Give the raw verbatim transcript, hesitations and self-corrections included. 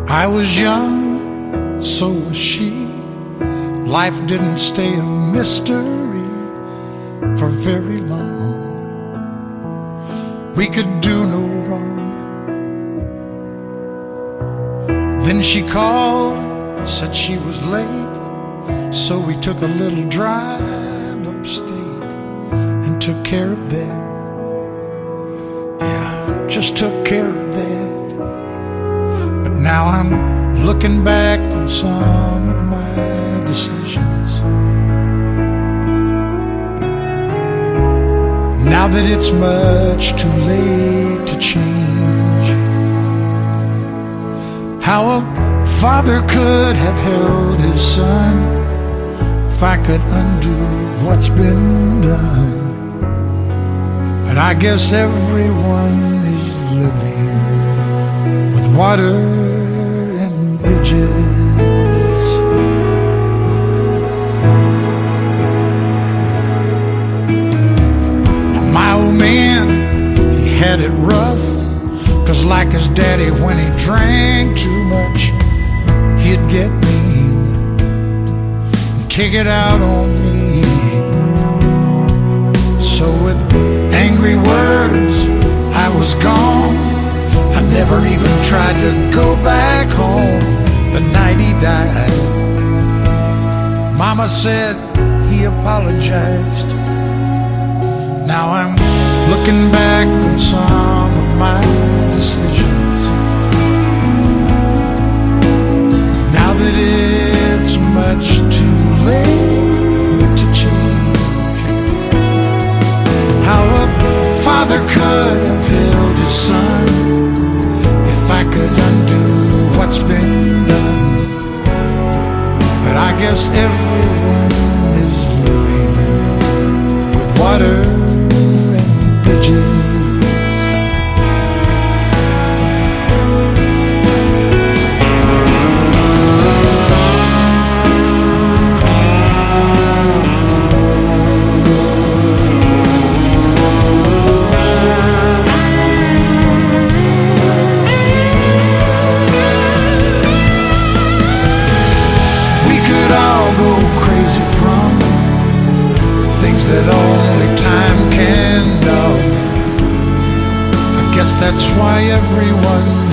I was young, so was she. Life didn't stay a mystery for very long. We could do no wrong. Then she called, said she was late, so we took a little drive upstate and took care of that. Yeah, just took care of that. But now I'm looking back on some of my decisions. Now that it's much too late to change, how a father could have held his son. If I could undo what's been done. But I guess everyone is living with water and bridges. Now my old man, he had it rough, 'cause like his daddy, when he drank too much, he'd get mean and take it out on me. So with angry words, I was gone. I never even tried to go back home the night he died. Mama said he apologized. Now I'm looking back on some of my decisions. Now that it's much too late to change, how a father could have held his son. If I could undo what's been done. But I guess everyone is living with water and bridges. That only time can know. I guess that's why everyone